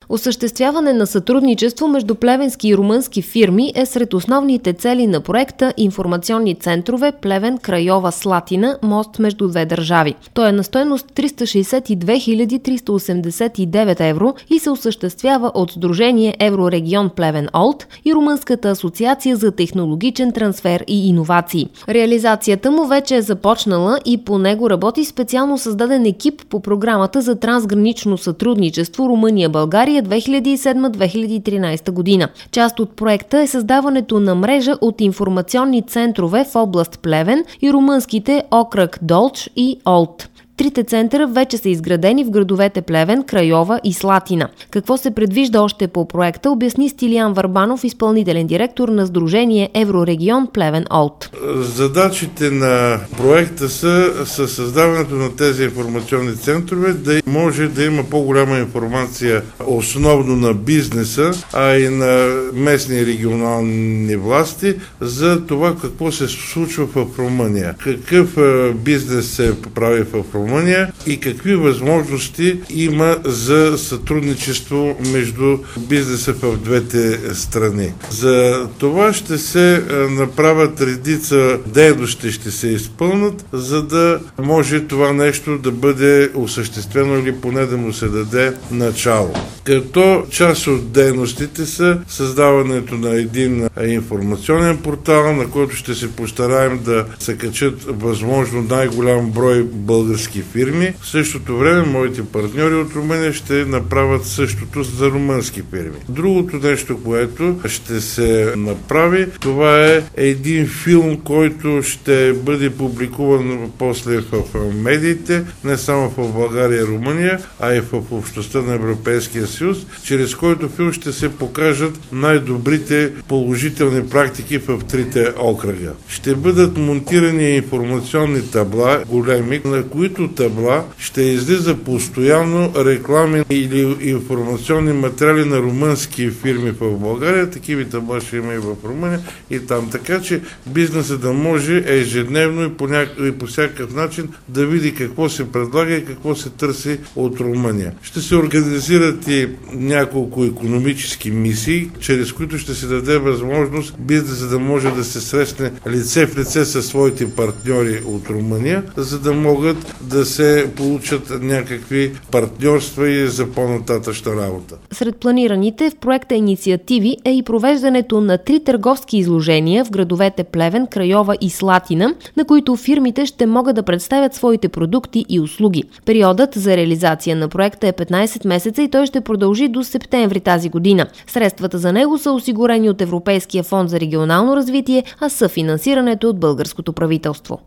Осъществяване на сътрудничество между плевенски и румънски фирми е сред основните цели на проекта Информационни центрове Плевен, Крайова, Слатина – мост между две държави. Той е на стойност 362 389 евро и се осъществява от Сдружение Еврорегион Плевен Олд и Румънската асоциация за технологичен трансфер и иновации. Реализацията му вече е започнала и по него работи специално създаден екип по програмата за трансгранично сътрудничество Румъния-България 2007-2013 година. Част от проекта е създаването на мрежа от информационни центрове в област Плевен и румънските окръг Долч и Олд. Трите центъра вече са изградени в градовете Плевен, Крайова и Слатина. Какво се предвижда още по проекта, обясни Стилиян Върбанов, изпълнителен директор на Сдружение Еврорегион Плевен Олд. Задачите на проекта са със създаването на тези информационни центрове да може да има по-голяма информация основно на бизнеса, а и на местни и регионални власти за това какво се случва в Румъния. Какъв бизнес се прави в Румъния и какви възможности има за сътрудничество между бизнеса в двете страни. За това ще се направят редица дейности, ще се изпълнат, за да може това нещо да бъде осъществено или поне да му се даде начало. Като част от дейностите са създаването на един информационен портал, на който ще се постараем да се качат възможно най-голям брой български фирми. В същото време моите партньори от Румъния ще направят същото за румънски фирми. Другото нещо, което ще се направи, това е един филм, който ще бъде публикуван после в медиите, не само в България и Румъния, а и в общността на Европейския съюз, чрез който филм ще се покажат най-добрите положителни практики в трите окръга. Ще бъдат монтирани информационни табла, големи, на които табла ще излиза постоянно реклами или информационни материали на румънски фирми в България. Такива табла ще има и в Румъния и там. Така че бизнесът да може ежедневно и по всякакъв начин да види какво се предлага и какво се търси от Румъния. Ще се организират и няколко икономически мисии, чрез които ще се даде възможност бизнесът да може да се срещне лице в лице със своите партньори от Румъния, за да могат да се получат някакви партньорства и за по-нататъчна работа. Сред планираните в проекта инициативи е и провеждането на 3 търговски изложения в градовете Плевен, Крайова и Слатина, на които фирмите ще могат да представят своите продукти и услуги. Периодът за реализация на проекта е 15 месеца и той ще продължи до септември тази година. Средствата за него са осигурени от Европейския фонд за регионално развитие, а съфинансирането от българското правителство.